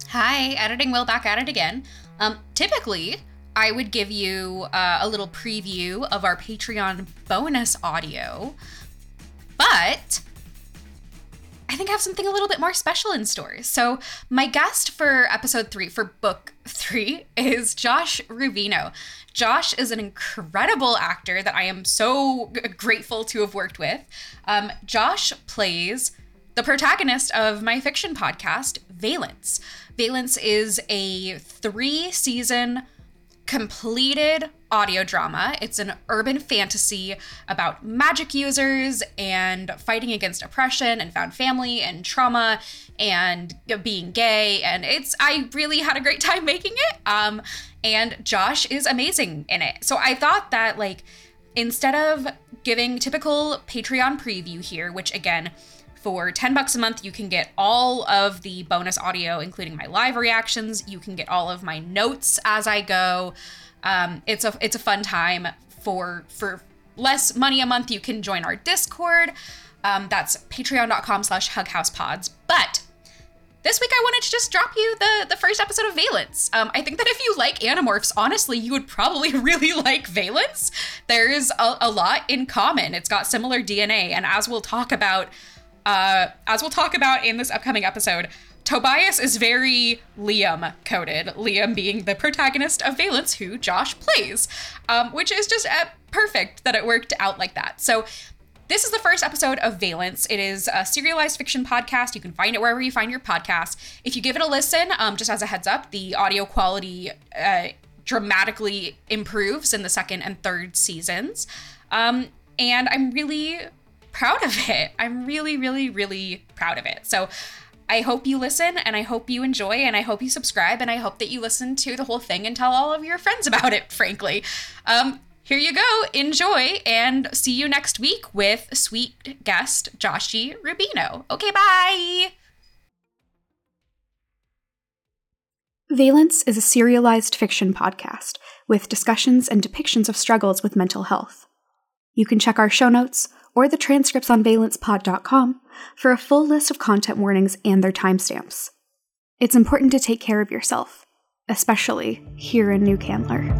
Hi, Editing Will back at it again. Typically, I would give you a little preview of our Patreon bonus audio, but I think I have something a little bit more special in store. So my guest for episode 3, for book 3, is Josh Rubino. Josh is an incredible actor that I am so grateful to have worked with. Josh plays the protagonist of my fiction podcast, Valence. Valence is a 3-season completed audio drama. It's an urban fantasy about magic users and fighting against oppression and found family and trauma and being gay. And I really had a great time making it. And Josh is amazing in it. So I thought that, instead of giving typical Patreon preview here, which again, for $10 a month, you can get all of the bonus audio, including my live reactions. You can get all of my notes as I go. It's a fun time. For less money a month, you can join our Discord. That's patreon.com/hughousepodz. But this week I wanted to just drop you the first episode of Valence. I think that if you like Animorphs, honestly, you would probably really like Valence. There's a lot in common. It's got similar DNA, and as we'll talk about in this upcoming episode, Tobias is very Liam coded, Liam being the protagonist of Valence, who Josh plays, which is just perfect that it worked out like that. So this is the first episode of Valence. It is a serialized fiction podcast. You can find it wherever you find your podcasts. If you give it a listen, just as a heads up, the audio quality dramatically improves in the second and third seasons. And I'm really proud of it. I'm really, really, really proud of it. So I hope you listen, and I hope you enjoy, and I hope you subscribe, and I hope that you listen to the whole thing and tell all of your friends about it, frankly. Here you go. Enjoy, and see you next week with sweet guest Joshi Rubino. Okay, bye! Valence is a serialized fiction podcast with discussions and depictions of struggles with mental health. You can check our show notes or the transcripts on valencepod.com for a full list of content warnings and their timestamps. It's important to take care of yourself, especially here in New Candler.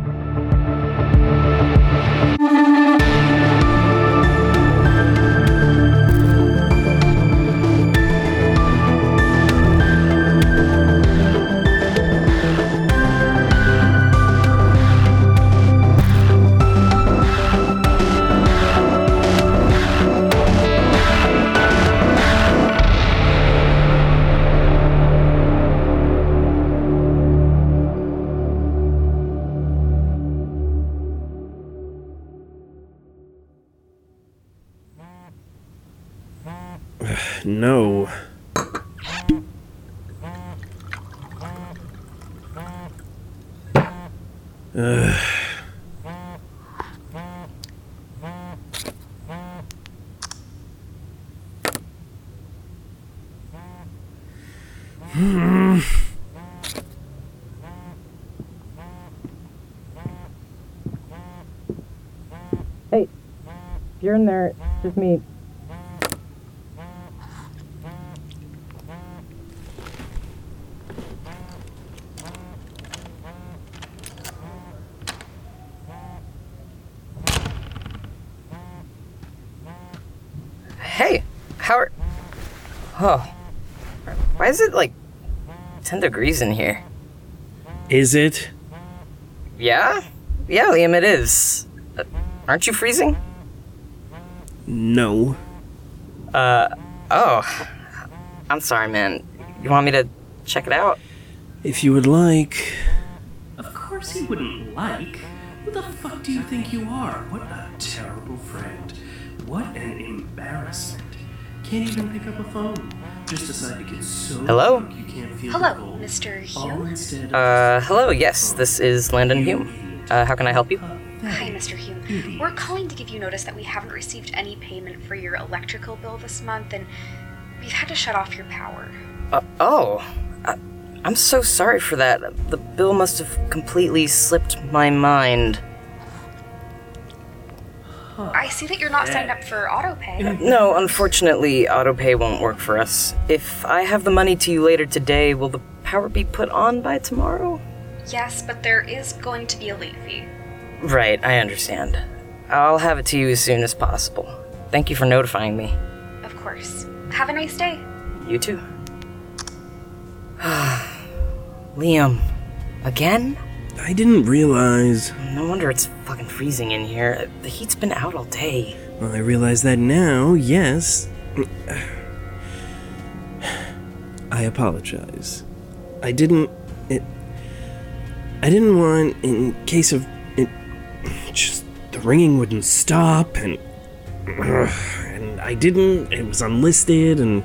No. Hey, if you're in there, it's just me. Hey, why is it 10 degrees in here? Is it? Yeah, Liam, it is. Aren't you freezing? No. Oh. I'm sorry, man. You want me to check it out? If you would like. Of course he wouldn't like. Who the fuck do you think you are? What a terrible friend. What an embarrassment. Can't even pick up a phone. Just decide to get so Hello? drunk you can't feel Hello, the cold. Mr. All Hume? instead of Hello, yes, this is Landon Hume. How can I help you? Hi, Mr. Hume. We're calling to give you notice that we haven't received any payment for your electrical bill this month, and we've had to shut off your power. I'm so sorry for that. The bill must have completely slipped my mind. I see that you're not signed up for autopay. No, unfortunately, autopay won't work for us. If I have the money to you later today, will the power be put on by tomorrow? Yes, but there is going to be a late fee. Right, I understand. I'll have it to you as soon as possible. Thank you for notifying me. Of course. Have a nice day. You too. Liam. Again? I didn't realize... No wonder it's fucking freezing in here. The heat's been out all day. Well, I realize that now, yes. I apologize. I didn't want, in case of... just the ringing wouldn't stop, and I didn't. It was unlisted, and...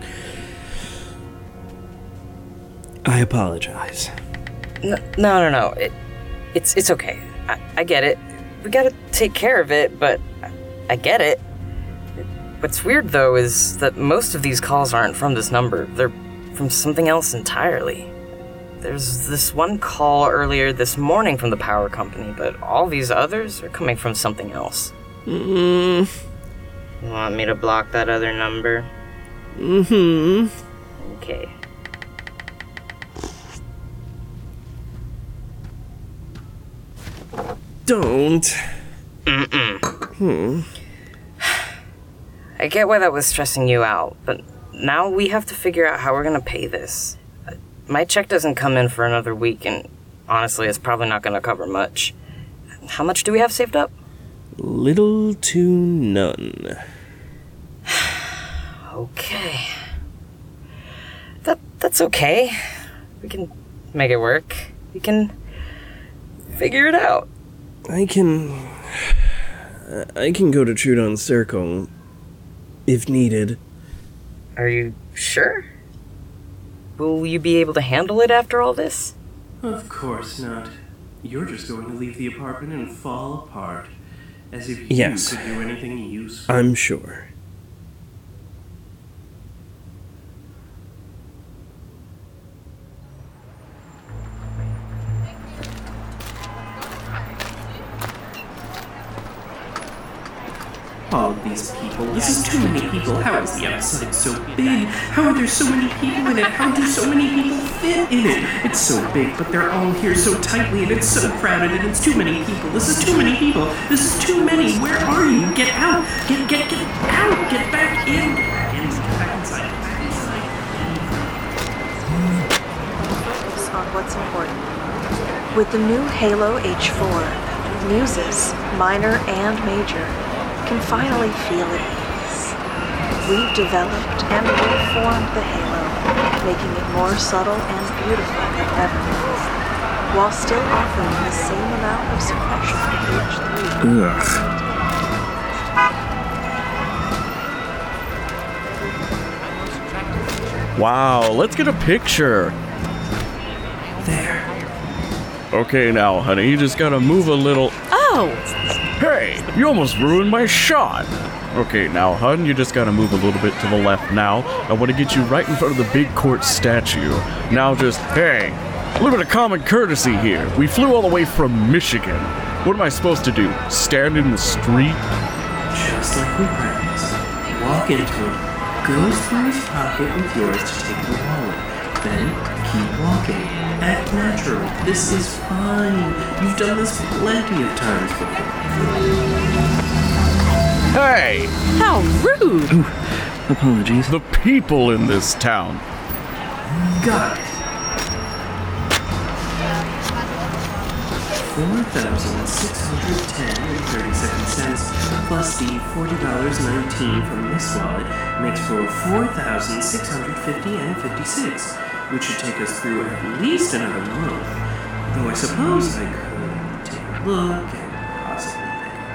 I apologize. No. It's okay. I get it. We gotta take care of it, but I get it. What's weird, though, is that most of these calls aren't from this number. They're from something else entirely. There's this one call earlier this morning from the power company, but all these others are coming from something else. You want me to block that other number? Okay. Don't. I get why that was stressing you out, but now we have to figure out how we're gonna pay this. My check doesn't come in for another week, and honestly, it's probably not gonna cover much. How much do we have saved up? Little to none. Okay. That's okay. We can make it work. We can figure it out. I can go to Trudon Circle if needed. Are you sure? Will you be able to handle it after all this? Of course not. You're just going to leave the apartment and fall apart. As if you Yes. could do anything useful. I'm sure. All of these people. This is too many people. How is the outside so big? How are there so many people in it? How do so many people fit in it? It's so big, but they're all here so tightly, and it's so crowded, and it's too many people. This is too many people. This is too many. Where are you? Get out! Get out! Get back in! Get back in! Get back inside! Get back inside! Focus on what's important. With the new Halo H4, muses, minor and major, can finally feel at ease. We've developed and reformed the Halo, making it more subtle and beautiful than ever before, while still offering the same amount of suppression of H3. Wow, let's get a picture. There. Okay now, honey, you just gotta move a little. Oh! Hey, you almost ruined my shot. Okay, now, hun, you just gotta move a little bit to the left now. I want to get you right in front of the big court statue. Now just, hey, a little bit of common courtesy here. We flew all the way from Michigan. What am I supposed to do? Stand in the street? Just like we practiced. Walk into it, goes through his pocket with yours to take the wallet. Then keep walking. Act natural. This is fine. You've done this plenty of times before. Hey! How rude! Apologies. The people in this town. Got it. 4,610.37 plus the $40.19 from this wallet makes for $4,650.56, which should take us through at least another month. Though I suppose I could take a look and possibly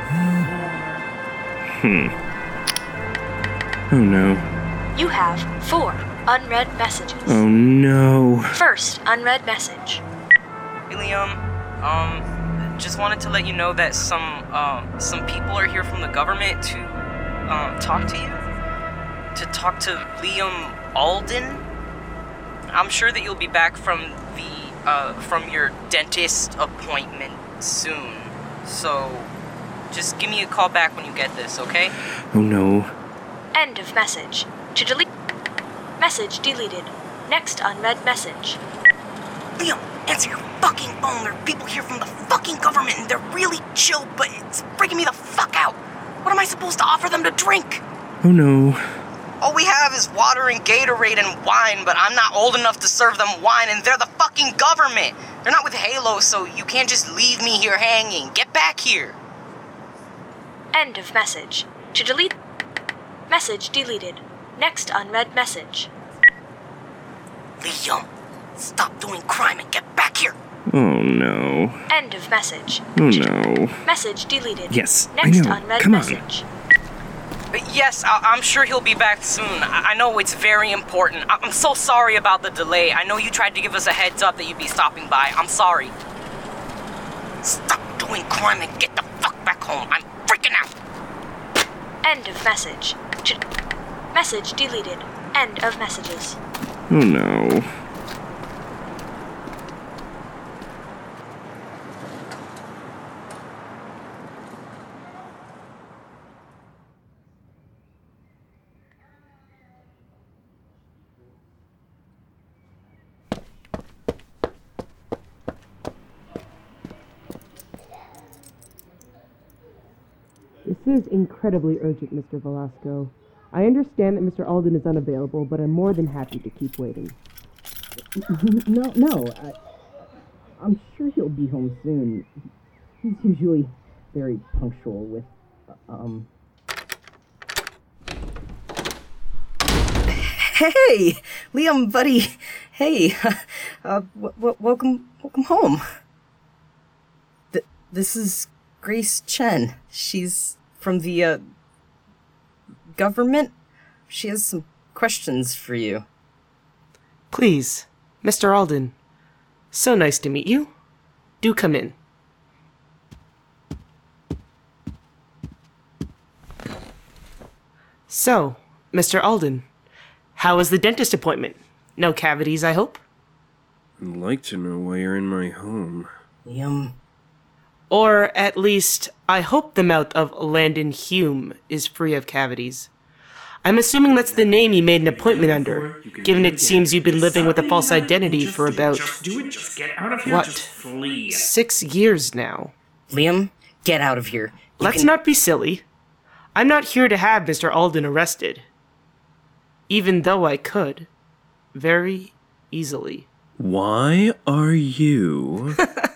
Oh no. You have 4 unread messages. Oh no. First unread message. William, just wanted to let you know that some people are here from the government to, talk to you. To talk to Liam Alden. I'm sure that you'll be back from from your dentist appointment soon. So, just give me a call back when you get this, okay? Oh no. End of message. To delete. Message deleted. Next unread message. Liam, answer your fucking phone. There are people here from the fucking government and they're really chill, but it's freaking me the fuck out. What am I supposed to offer them to drink? Oh no. All we have is water and Gatorade and wine, but I'm not old enough to serve them wine, and they're the fucking government. They're not with Halo, so you can't just leave me here hanging. Get back here. End of message. To delete... Message deleted. Next unread message. Liam, stop doing crime and get back here. Oh no. End of message. Oh no. Message deleted. Yes, Next I know. unread Come on. message. Yes, I'm sure he'll be back soon. I know it's very important. I'm so sorry about the delay. I know you tried to give us a heads up that you'd be stopping by. I'm sorry. Stop doing crime and get the fuck back home. I'm freaking out. End of message. Message deleted. End of messages. Oh no. This is incredibly urgent, Mr. Velasco. I understand that Mr. Alden is unavailable, but I'm more than happy to keep waiting. No, I'm sure he'll be home soon. He's usually very punctual with, Hey, Liam, buddy. Hey, welcome home. This is Grace Chen. She's from the, government. She has some questions for you. Please, Mr. Alden. So nice to meet you. Do come in. So, Mr. Alden, how was the dentist appointment? No cavities, I hope? I'd like to know why you're in my home. Liam. Or at least, I hope the mouth of Landon Hume is free of cavities. I'm assuming that's the name you made an appointment under, given it seems you've been living with a false identity for about, 6 years now. Liam, get out of here. Let's not be silly. I'm not here to have Mr. Alden arrested. Even though I could. Very easily. Why are you...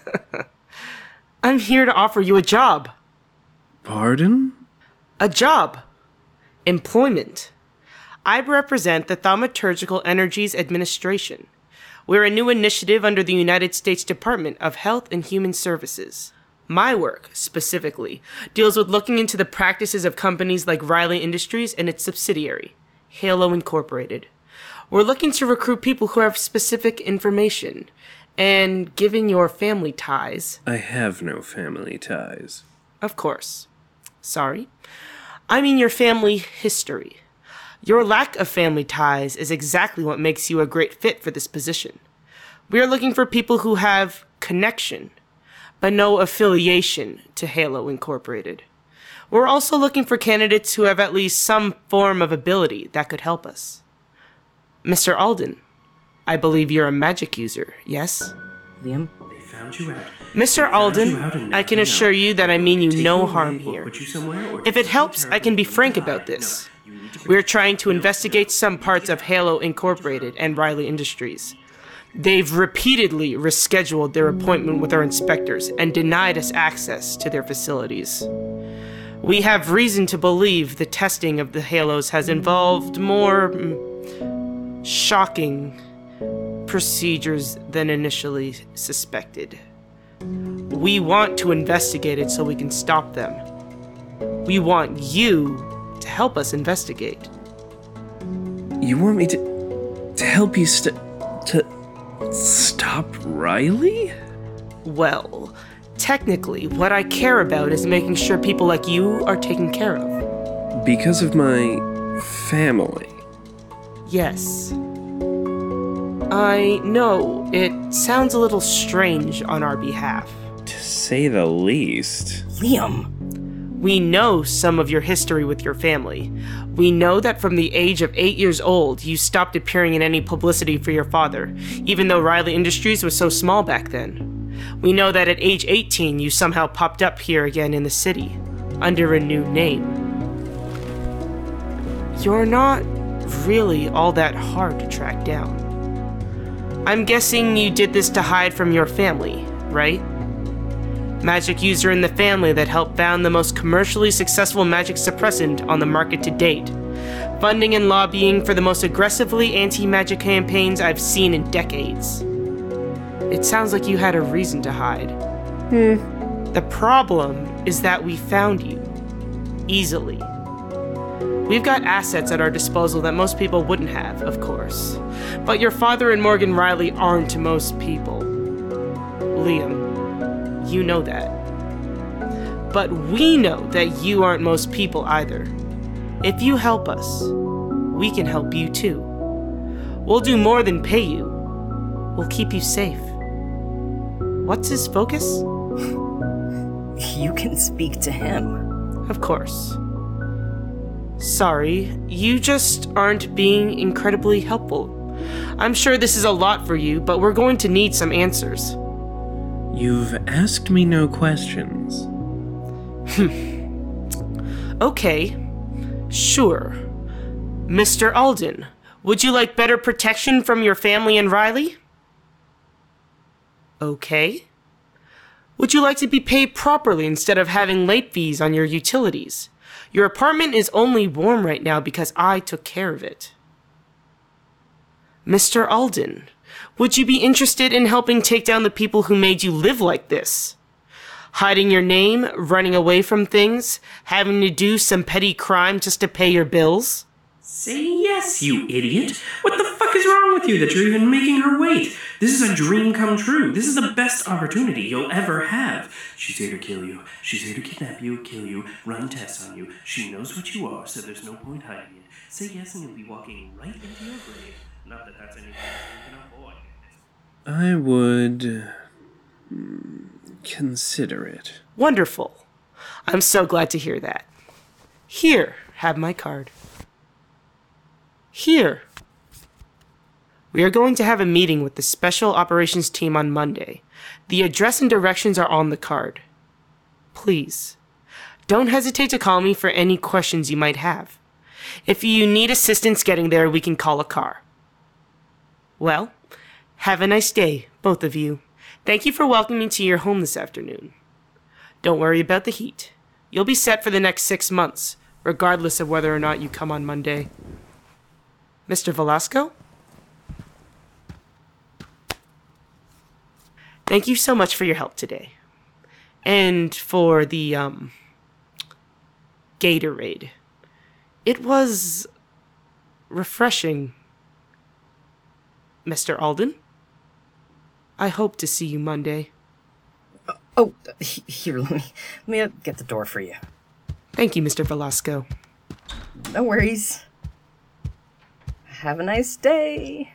I'm here to offer you a job. Pardon? A job. Employment. I represent the Thaumaturgical Energies Administration. We're a new initiative under the United States Department of Health and Human Services. My work, specifically, deals with looking into the practices of companies like Riley Industries and its subsidiary, Halo Incorporated. We're looking to recruit people who have specific information. And given your family ties... I have no family ties. Of course. Sorry. I mean your family history. Your lack of family ties is exactly what makes you a great fit for this position. We are looking for people who have connection, but no affiliation to Halo Incorporated. We're also looking for candidates who have at least some form of ability that could help us. Mr. Alden, I believe you're a magic user, yes? Liam? They found you out. Mr. Alden, I can assure you that I mean you no harm here. If it helps, I can be frank about this. We're trying to investigate some parts of Halo Incorporated and Riley Industries. They've repeatedly rescheduled their appointment with our inspectors and denied us access to their facilities. We have reason to believe the testing of the Halos has involved more shocking procedures than initially suspected. We want to investigate it so we can stop them. We want you to help us investigate. You want me to help you to stop Riley? Well, technically, what I care about is making sure people like you are taken care of. Because of my family. Yes. I know, it sounds a little strange on our behalf. To say the least. Liam! We know some of your history with your family. We know that from the age of 8 years old, you stopped appearing in any publicity for your father, even though Riley Industries was so small back then. We know that at age 18, you somehow popped up here again in the city, under a new name. You're not really all that hard to track down. I'm guessing you did this to hide from your family, right? Magic user in the family that helped found the most commercially successful magic suppressant on the market to date. Funding and lobbying for the most aggressively anti-magic campaigns I've seen in decades. It sounds like you had a reason to hide. The problem is that we found you. Easily. We've got assets at our disposal that most people wouldn't have, of course. But your father and Morgan Riley aren't most people. Liam, you know that. But we know that you aren't most people either. If you help us, we can help you too. We'll do more than pay you. We'll keep you safe. What's his focus? You can speak to him. Of course. Sorry, you just aren't being incredibly helpful. I'm sure this is a lot for you, but we're going to need some answers. You've asked me no questions. Okay, sure. Mr. Alden, would you like better protection from your family and Riley? Okay. Would you like to be paid properly instead of having late fees on your utilities? Your apartment is only warm right now because I took care of it. Mr. Alden, would you be interested in helping take down the people who made you live like this? Hiding your name, running away from things, having to do some petty crime just to pay your bills? Say yes, you idiot. What the fuck is wrong with you that you're even making her wait? This is a dream come true. This is the best opportunity you'll ever have. She's here to kill you. She's here to kidnap you, kill you, run tests on you. She knows what you are, so there's no point hiding it. Say yes and you'll be walking right into your grave. Not that that's anything you can avoid. I would consider it. Wonderful. I'm so glad to hear that. Here, have my card. Here. We are going to have a meeting with the Special Operations Team on Monday. The address and directions are on the card. Please, don't hesitate to call me for any questions you might have. If you need assistance getting there, we can call a car. Well, have a nice day, both of you. Thank you for welcoming me to your home this afternoon. Don't worry about the heat. You'll be set for the next 6 months, regardless of whether or not you come on Monday. Mr. Velasco? Thank you so much for your help today. And for the, Gatorade. It was refreshing. Mr. Alden? I hope to see you Monday. Here, let me get the door for you. Thank you, Mr. Velasco. No worries. Have a nice day.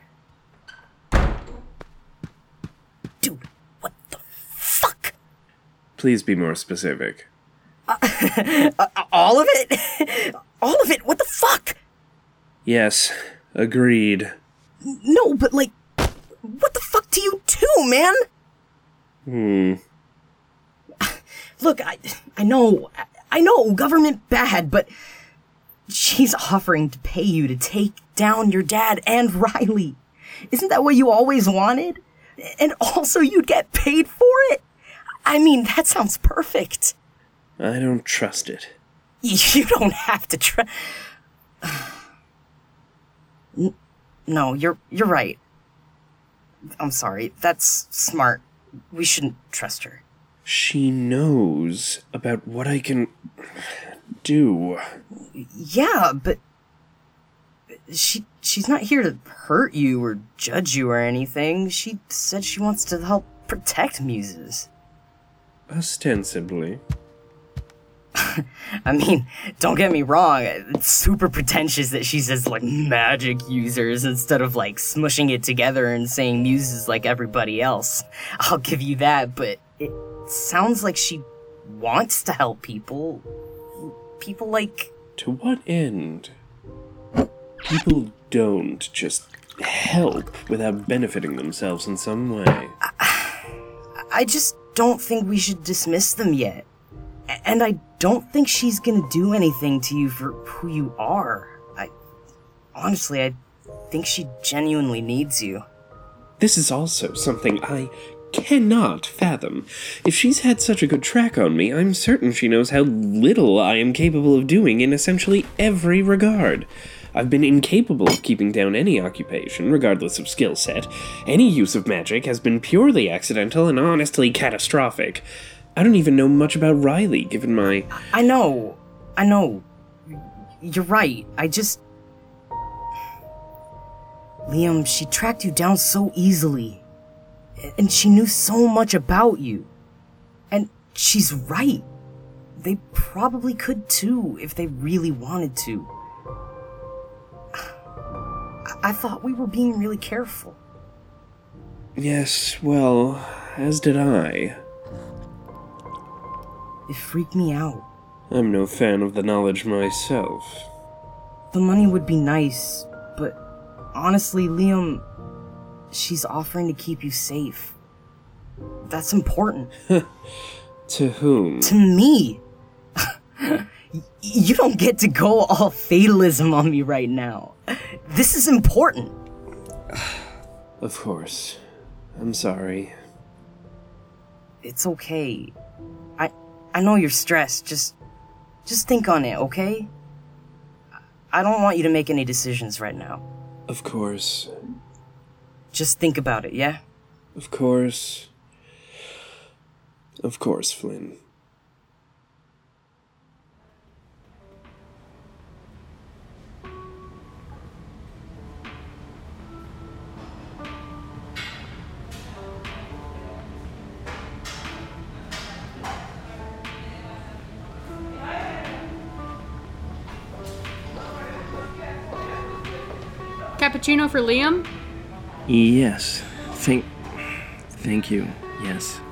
Dude, what the fuck? Please be more specific. All of it? All of it? What the fuck? Yes, agreed. No, but like, what the fuck do you do, man? Look, I know, government bad, but she's offering to pay you to take down your dad and Riley. Isn't that what you always wanted? And also you'd get paid for it? I mean, that sounds perfect. I don't trust it. You don't have to trust... No, you're right. I'm sorry. That's smart. We shouldn't trust her. She knows about what I can do. Yeah, but she's not here to hurt you or judge you or anything. She said she wants to help protect muses. Ostensibly. I mean, don't get me wrong, it's super pretentious that she says, like, magic users instead of, like, smushing it together and saying muses like everybody else. I'll give you that, but it sounds like she wants to help people people like... To what end? People don't just help without benefiting themselves in some way. I just don't think we should dismiss them yet. And I don't think she's gonna do anything to you for who you are. Honestly, I think she genuinely needs you. This is also something I cannot fathom. If she's had such a good track on me, I'm certain she knows how little I am capable of doing in essentially every regard. I've been incapable of keeping down any occupation, regardless of skill set. Any use of magic has been purely accidental and honestly catastrophic. I don't even know much about Riley, given my... I know. You're right. Liam, she tracked you down so easily. And she knew so much about you. And she's right. They probably could too, if they really wanted to. I thought we were being really careful. Yes, well, as did I. It freaked me out. I'm no fan of the knowledge myself. The money would be nice, but honestly, Liam, she's offering to keep you safe. That's important. To whom? To me. You don't get to go all fatalism on me right now. This is important. Of course. I'm sorry. It's okay. I know you're stressed. Just think on it, okay? I don't want you to make any decisions right now. Of course. Just think about it, yeah? Of course. Of course, Flynn. Cappuccino for Liam? Yes. Thank you. Yes.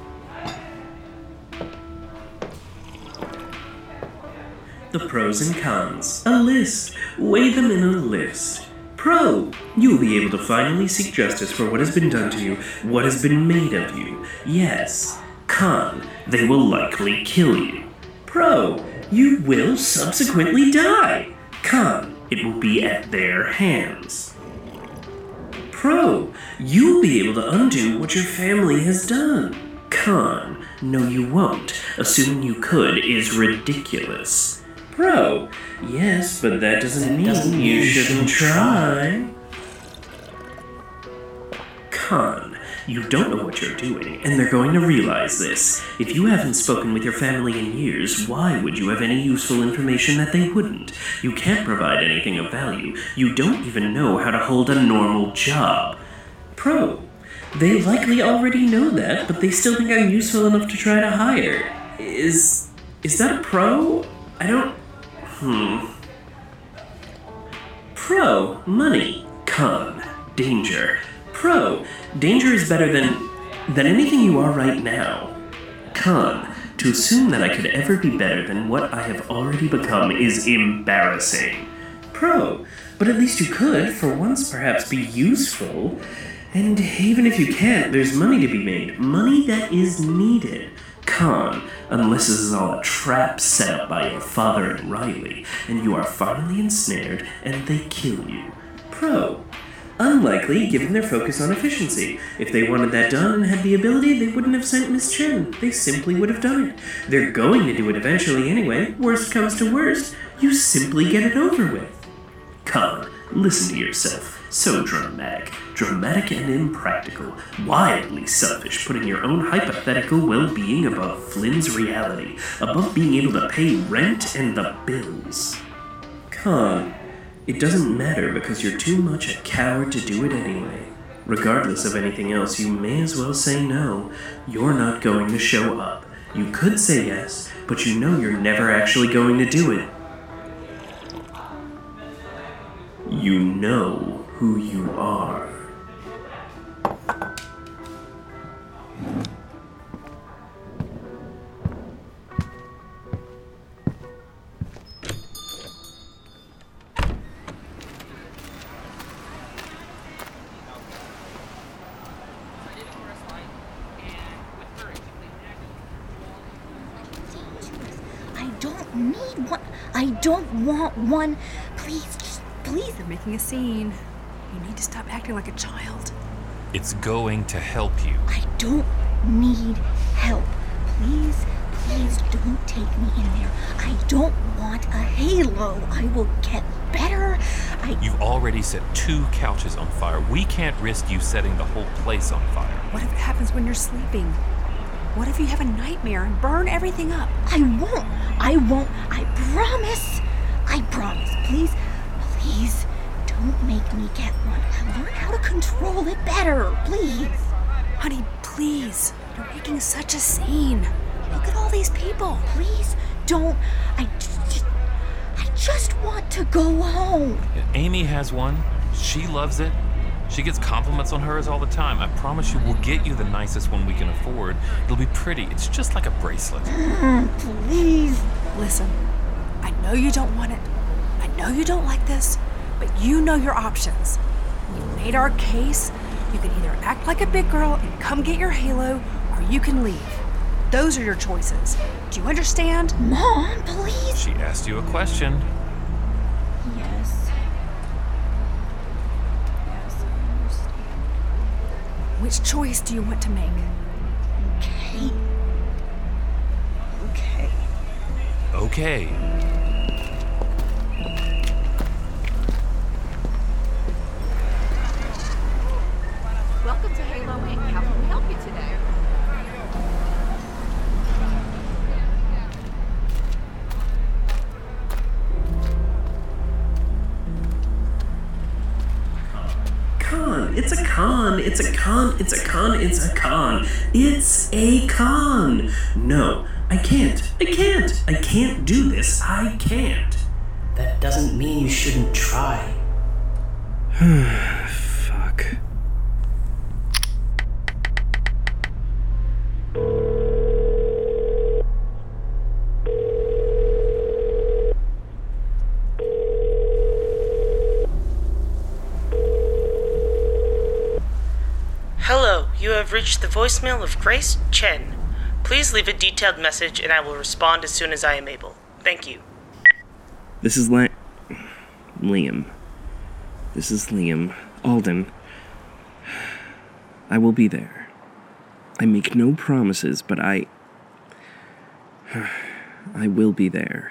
The pros and cons. A list. Weigh them in a list. Pro. You will be able to finally seek justice for what has been done to you, what has been made of you. Yes. Con. They will likely kill you. Pro. You will subsequently die. Con. It will be at their hands. Pro. You'll be able to undo what your family has done. Con. No, you won't. Assuming you could is ridiculous. Pro. Yes, but that doesn't mean you shouldn't try. Con. You don't know what you're doing, and they're going to realize this. If you haven't spoken with your family in years, why would you have any useful information that they wouldn't? You can't provide anything of value. You don't even know how to hold a normal job. Pro. They likely already know that, but they still think I'm useful enough to try to hire. Is that a pro? I don't... Pro. Money. Con. Danger. Pro. Danger is better than anything you are right now. Con. To assume that I could ever be better than what I have already become is embarrassing. Pro. But at least you could, for once, perhaps be useful. And even if you can't, there's money to be made. Money that is needed. Con. Unless this is all a trap set up by your father and Riley, and you are finally ensnared, and they kill you. Pro. Unlikely, given their focus on efficiency. If they wanted that done and had the ability, they wouldn't have sent Miss Chen. They simply would have done it. They're going to do it eventually anyway. Worst comes to worst, you simply get it over with. Con. Listen to yourself. So dramatic. Dramatic and impractical. Wildly selfish, putting your own hypothetical well-being above Flynn's reality. Above being able to pay rent and the bills. Con. It doesn't matter because you're too much a coward to do it anyway. Regardless of anything else, you may as well say no. You're not going to show up. You could say yes, but you know you're never actually going to do it. You know who you are. need one. I don't want one. Please, just please. You're making a scene. You need to stop acting like a child. It's going to help you. I don't need help. Please, please don't take me in there. I don't want a halo. I will get better. You've already set 2 couches on fire. We can't risk you setting the whole place on fire. What if it happens when you're sleeping? What if you have a nightmare and burn everything up? I won't. I promise. I promise. Please, please don't make me get one. I'll learn how to control it better. Please. Honey, please. You're making such a scene. Look at all these people. Please don't. I just want to go home. Amy has one. She loves it. She gets compliments on hers all the time. I promise you, we'll get you the nicest one we can afford. It'll be pretty. It's just like a bracelet. Please. Listen, I know you don't want it. I know you don't like this, but you know your options. We've made our case. You can either act like a big girl and come get your halo, or you can leave. Those are your choices. Do you understand? Mom, please. She asked you a question. Yes. Yes, I understand. Which choice do you want to make? Okay. Okay. Okay. Welcome to Halo Inc. How can we help you today? Con. It's a con. It's a con. It's a con. It's a con. It's a con. No, I can't. I can't. I can't do this. I can't. That doesn't mean you shouldn't try. Fuck. Hello, you have reached the voicemail of Grace Chen. Please leave a detailed message and I will respond as soon as I am able. Thank you. This is Liam. This is Liam Alden. I will be there. I make no promises, but I will be there.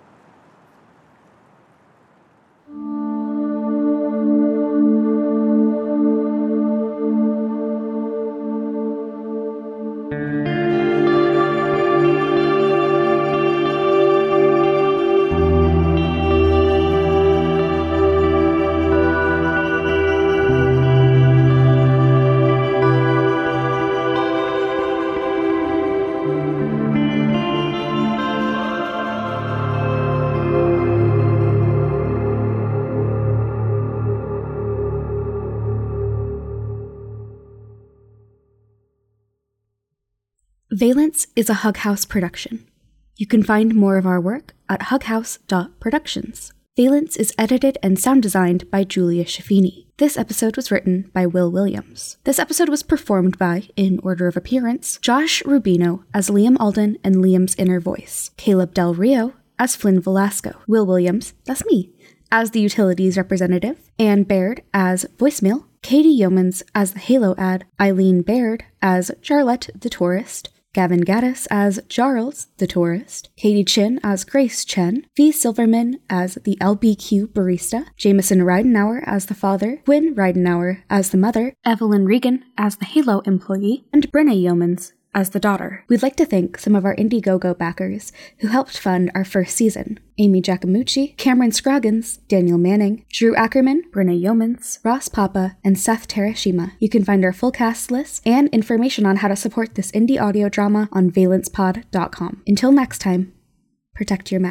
Valence is a Hug House production. You can find more of our work at hughouse.productions. Valence is edited and sound designed by Julia Schaffini. This episode was written by Will Williams. This episode was performed by, in order of appearance, Josh Rubino as Liam Alden and Liam's inner voice, Caleb Del Rio as Flynn Velasco, Will Williams, that's me, as the utilities representative, Anne Baird as voicemail, Katie Yeomans as the Halo ad, Eileen Baird as Charlotte the tourist, Gavin Gaddis as Charles the tourist, Katie Chin as Grace Chen, V. Silverman as the LBQ barista, Jameson Ridenauer as the father, Gwyn Ridenauer as the mother, Evelyn Regan as the Halo employee, and Brenna Yeomans as the daughter. We'd like to thank some of our Indiegogo backers who helped fund our first season: Amy Giacomucci, Cameron Scroggins, Daniel Manning, Drew Ackerman, Brenna Yeomans, Ross Papa, and Seth Terashima. You can find our full cast list and information on how to support this indie audio drama on valencepod.com. Until next time, protect your mouth.